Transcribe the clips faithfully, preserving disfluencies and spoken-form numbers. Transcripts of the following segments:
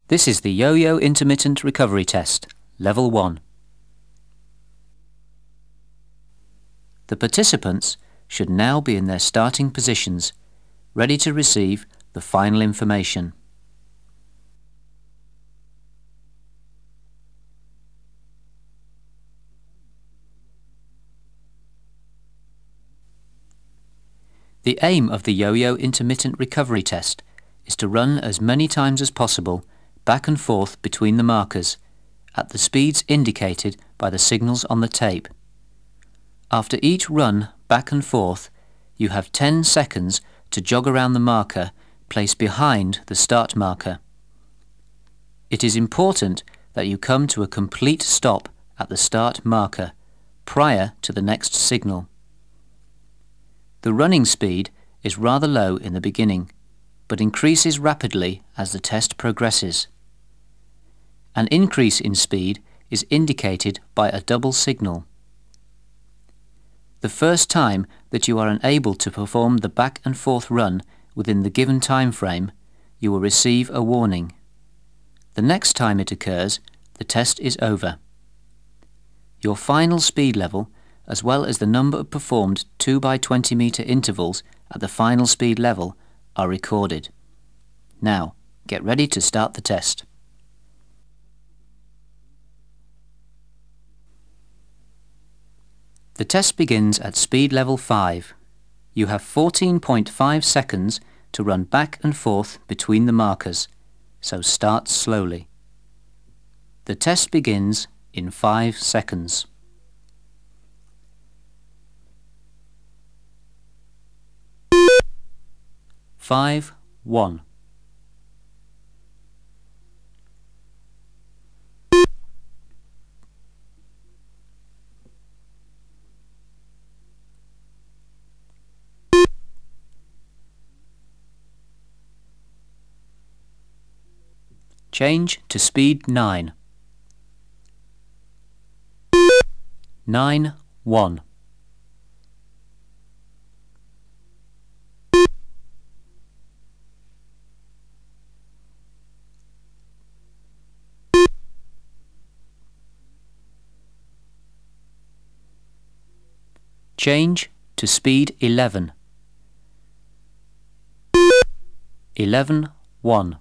This is the Yo-Yo Intermittent Recovery Test, Level one. The participants should now be in their starting positions, ready to receive the final information. The aim of the Yo-Yo Intermittent Recovery Test is to run as many times as possible back and forth between the markers at the speeds indicated by the signals on the tape. After each run back and forth, you have ten seconds to jog around the marker placed behind the start marker. It is important that you come to a complete stop at the start marker prior to the next signal. The running speed is rather low in the beginning, but increases rapidly as the test progresses. An increase in speed is indicated by a double signal. The first time that you are unable to perform the back and forth run within the given time frame, you will receive a warning. The next time it occurs, the test is over. Your final speed level, as well as the number of performed two by twenty metre intervals at the final speed level, are recorded. Now, get ready to start the test. The test begins at speed level five. You have fourteen point five seconds to run back and forth between the markers, so start slowly. The test begins in five seconds. Five, one. Change to speed nine. Nine, one. Change to speed eleven. Eleven, one.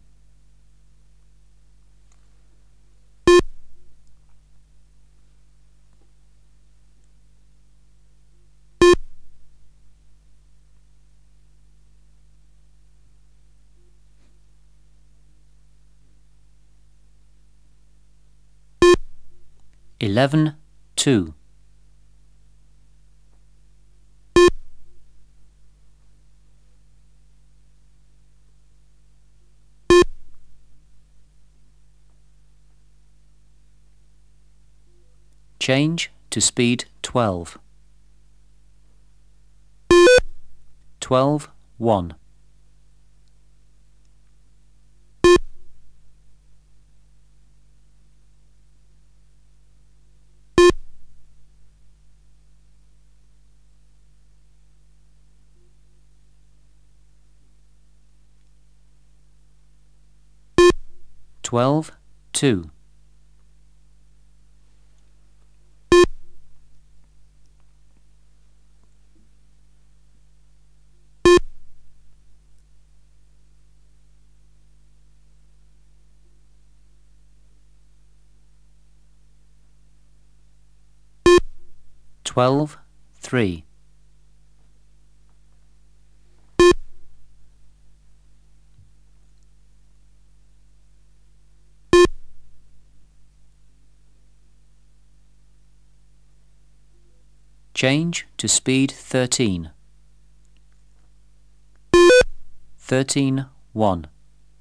Eleven, two. Change to speed twelve. Twelve, one. Twelve, two. Twelve, three. Change to speed thirteen. Thirteen, one.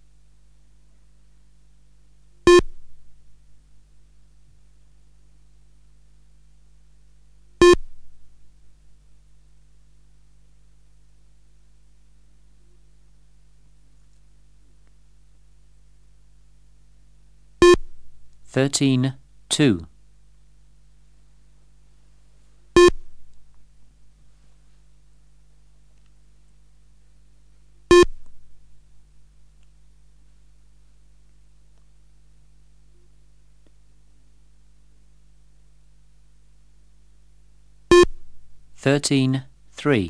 Thirteen, two. thirteen three.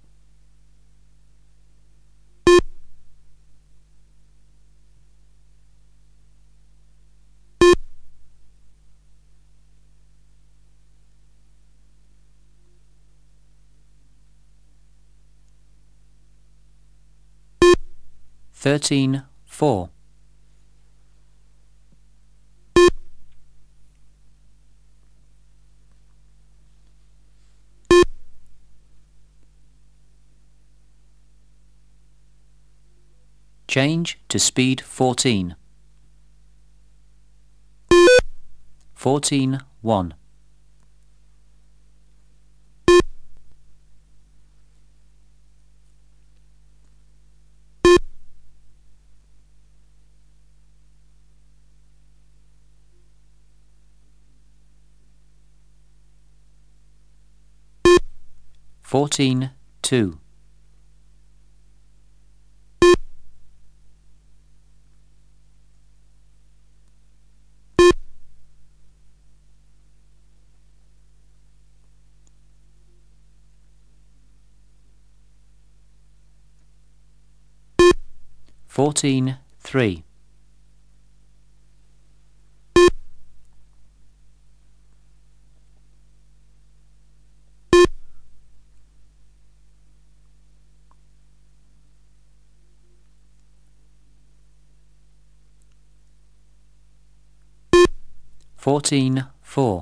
thirteen four. Change to speed fourteen. fourteen one. fourteen two. fourteen three. fourteen four.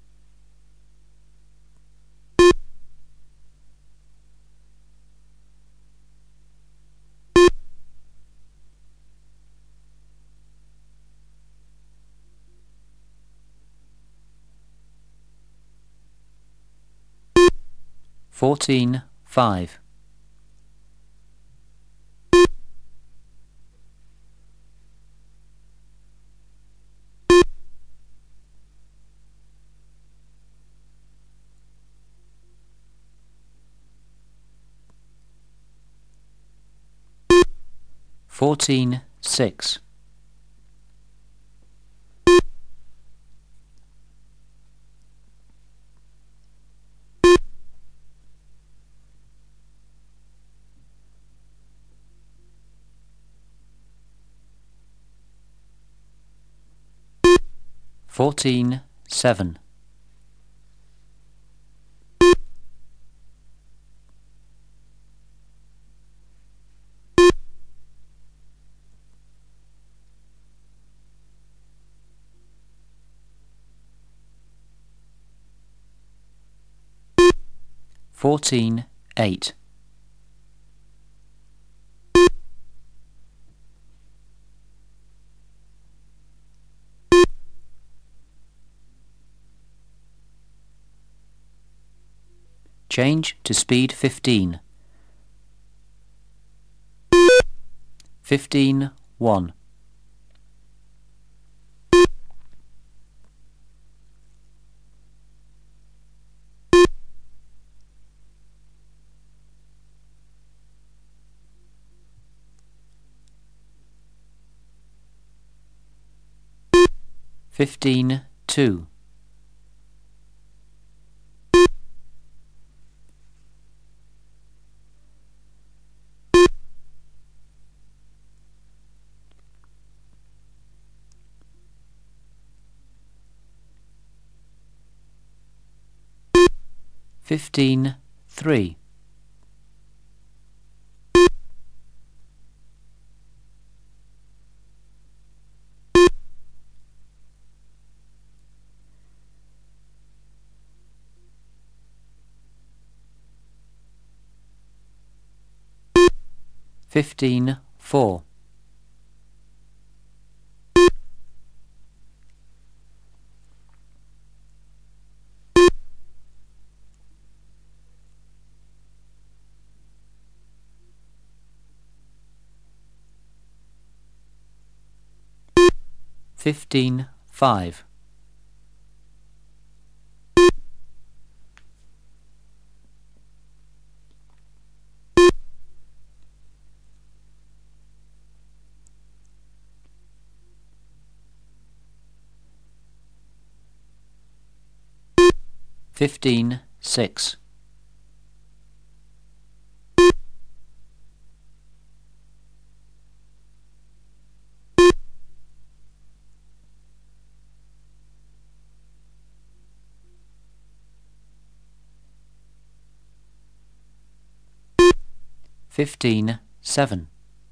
fourteen five. fourteen six. fourteen seven. fourteen eight. Change to speed fifteen. fifteen one. fifteen two. fifteen three. fifteen four. fifteen five. fifteen six. Fifteen seven.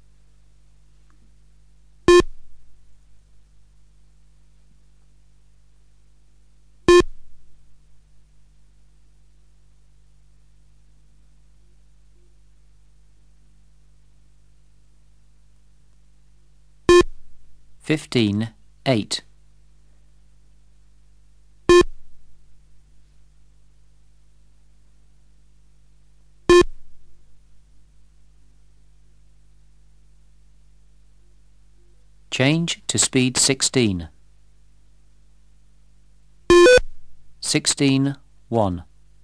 Fifteen eight. Change to speed sixteen. Sixteen one.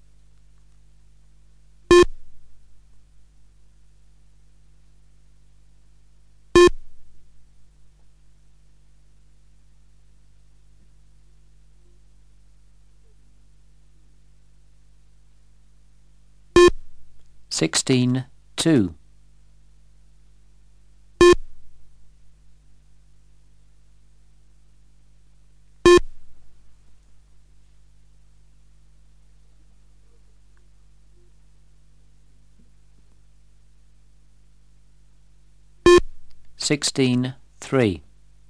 Sixteen two. Sixteen three.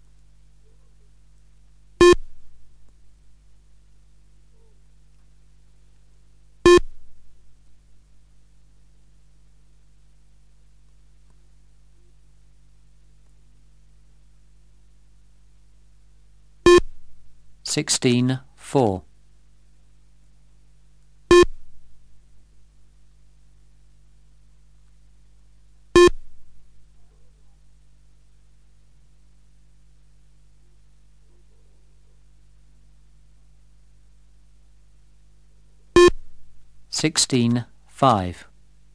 Sixteen four. Sixteen five.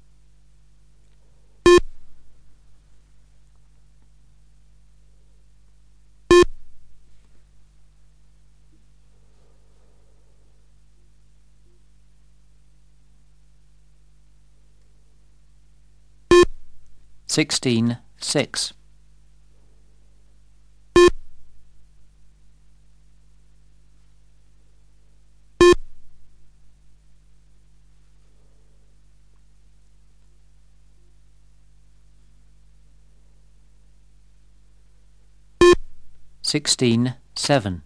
Sixteen six. Sixteen seven.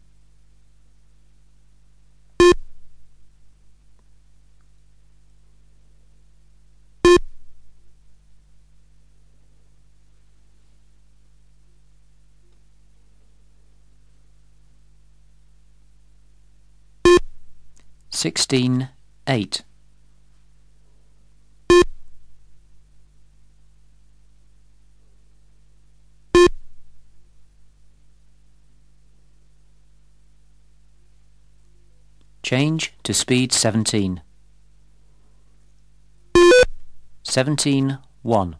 Sixteen eight. Change to speed seventeen. Seventeen one.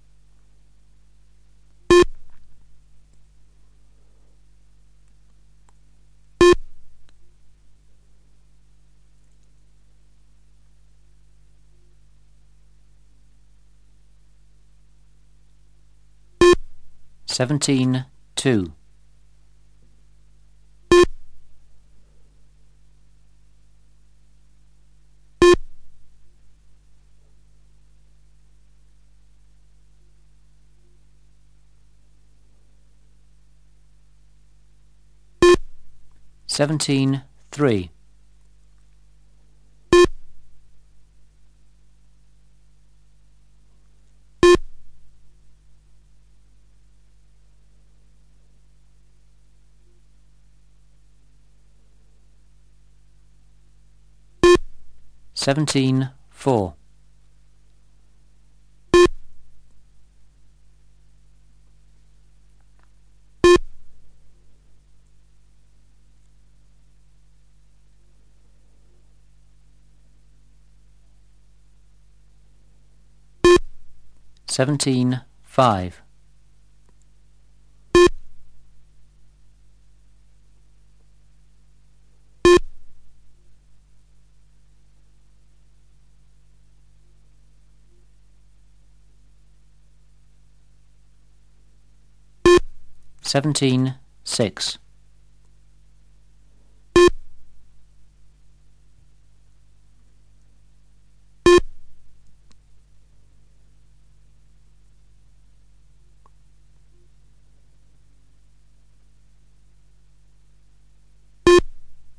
Seventeen two. Seventeen three. Seventeen four. Seventeen five. Seventeen six.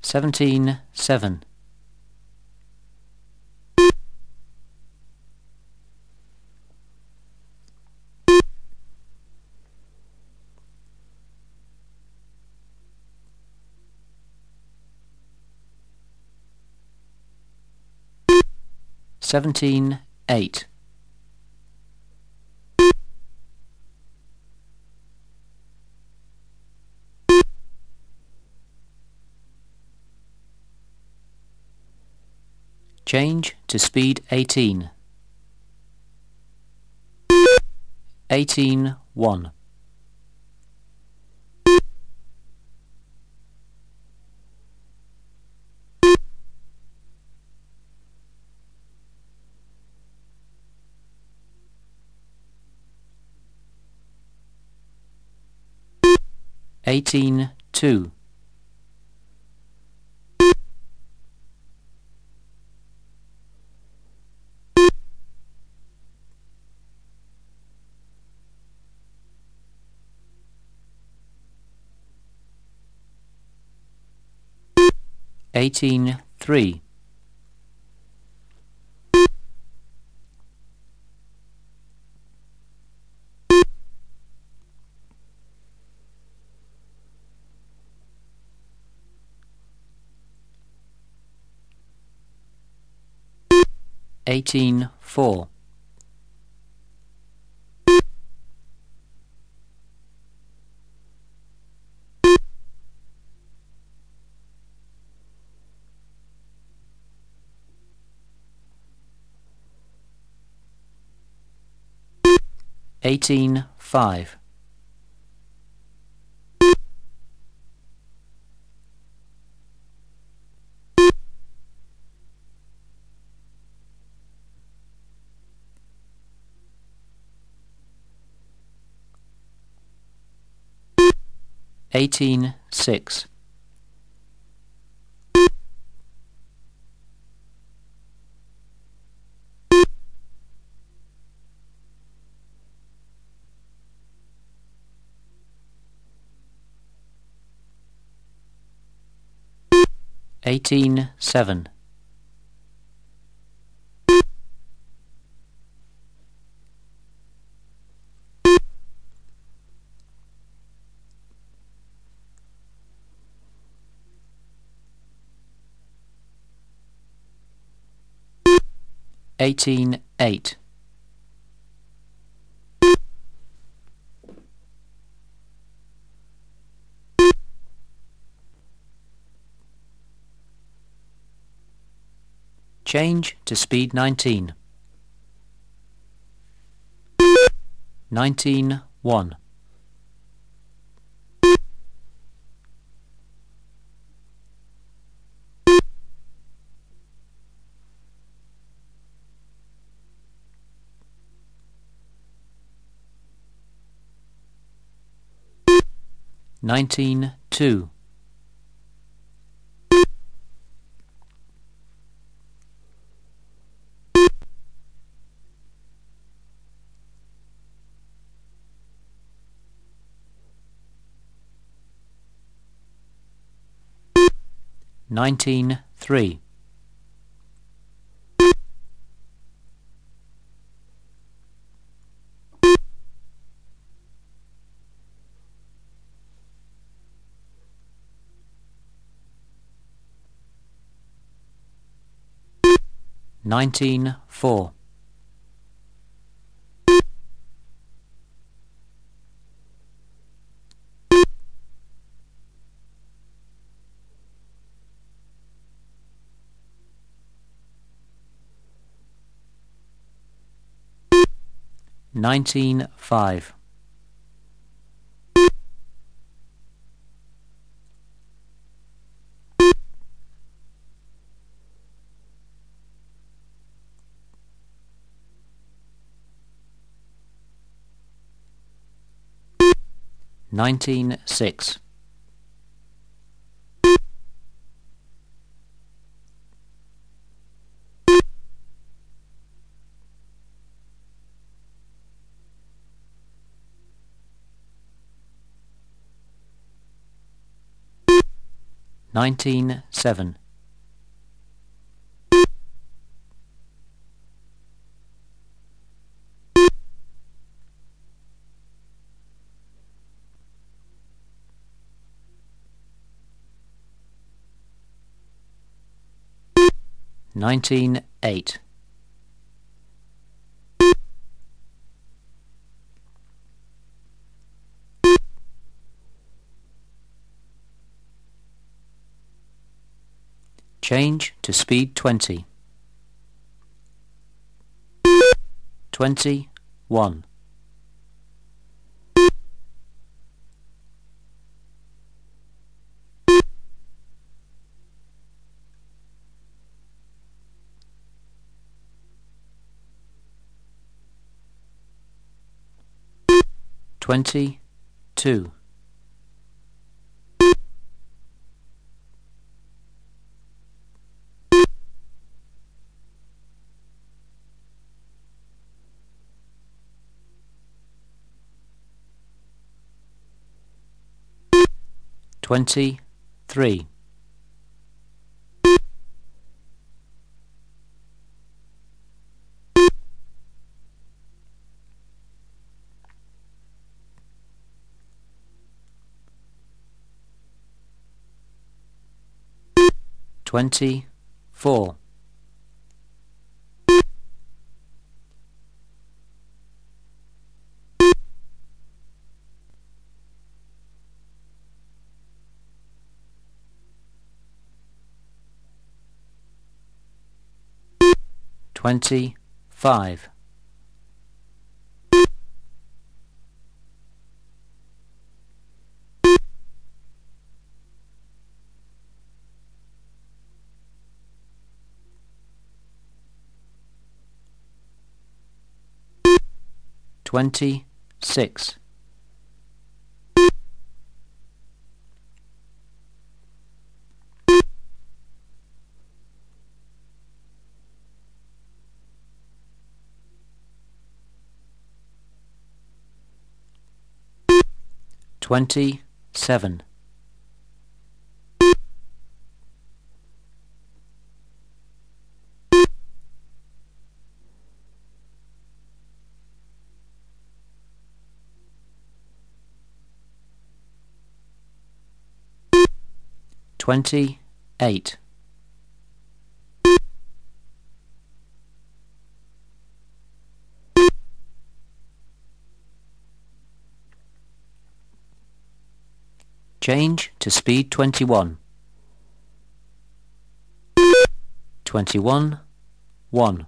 Seventeen seven. Seventeen eight. Change to speed eighteen. Eighteen one. Eighteen two. Eighteen three. Eighteen four. Eighteen five. Eighteen six. Eighteen seven. Eighteen eight. Change to speed nineteen. Nineteen one. Nineteen two. Nineteen three. Nineteen four. Nineteen five. Nineteen six. nineteen seven. Nineteen eight. Change to speed twenty. Twenty one. Twenty two. Twenty three. Twenty four. Twenty five. Twenty six. Twenty seven. Twenty eight. Change to speed twenty one. Twenty one one.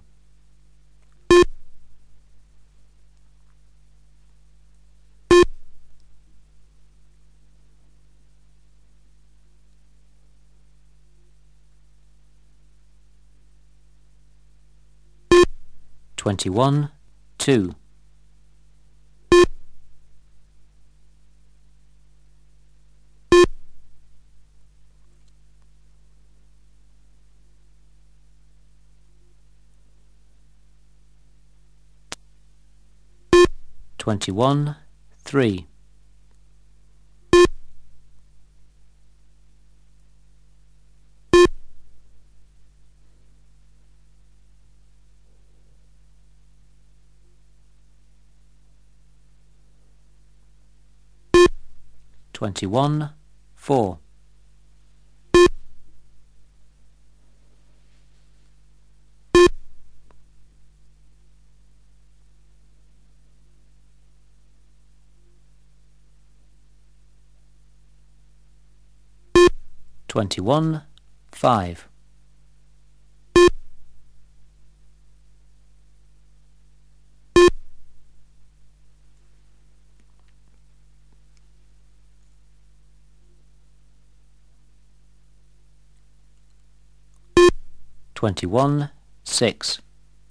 Twenty one two. Twenty one three. Twenty one four. Twenty one five. Twenty one six.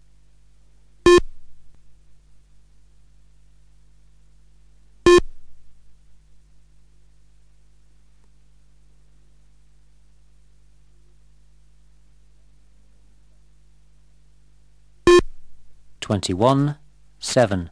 Twenty one seven.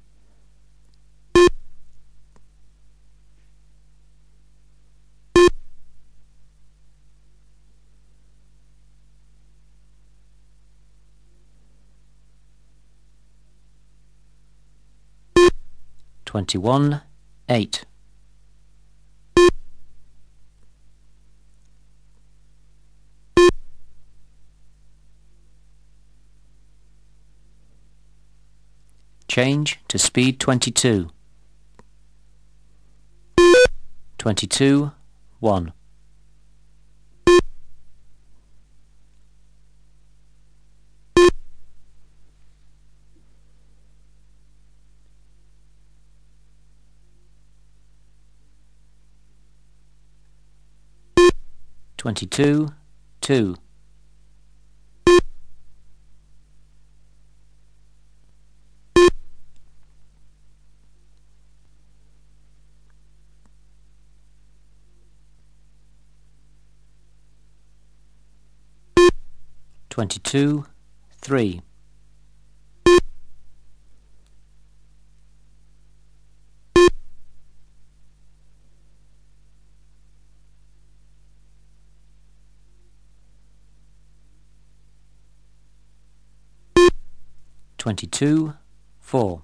twenty-one, eight. Change to speed twenty-two. twenty-two, one. Twenty-two, two. Twenty-two, three. Twenty-two, four.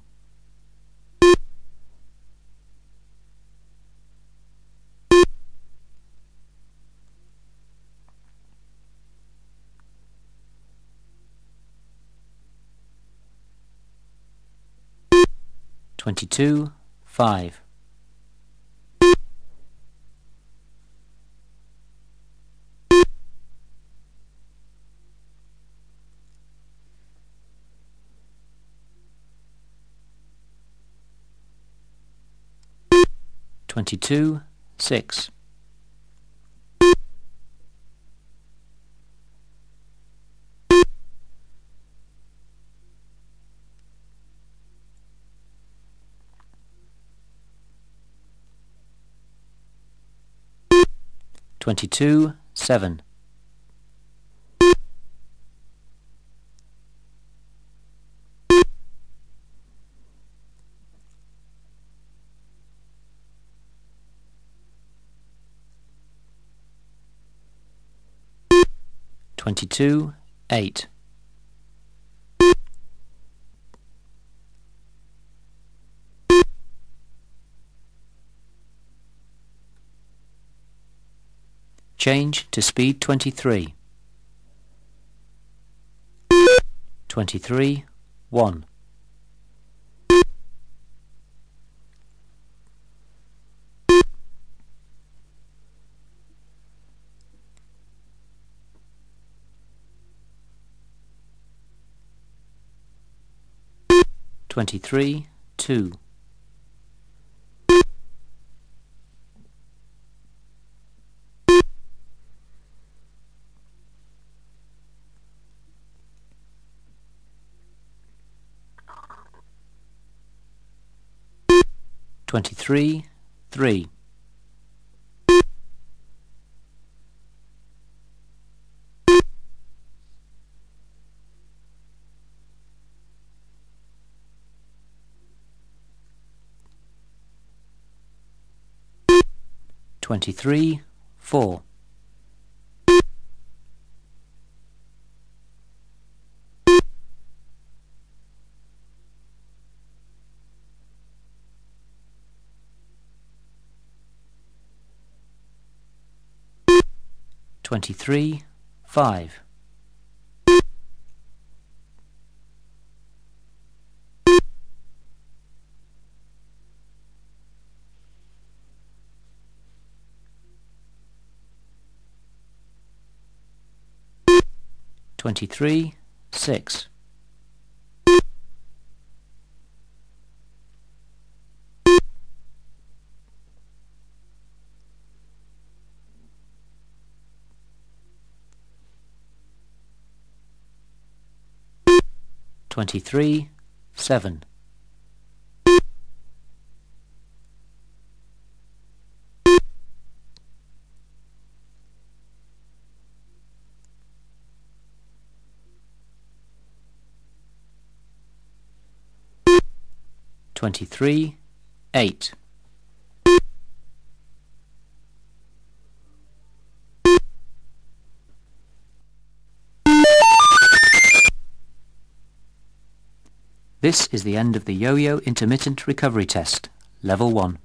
Twenty-two, five. Twenty-two, six. Twenty-two, seven. Twenty-two, eight. Change to speed twenty-three. Twenty-three, one. Twenty-three, two. Twenty-three, three. Twenty-three, four. Twenty-three, five. Twenty-three, six. Twenty-three, seven. Twenty-three, eight. This is the end of the Yo-Yo Intermittent Recovery Test. Level one.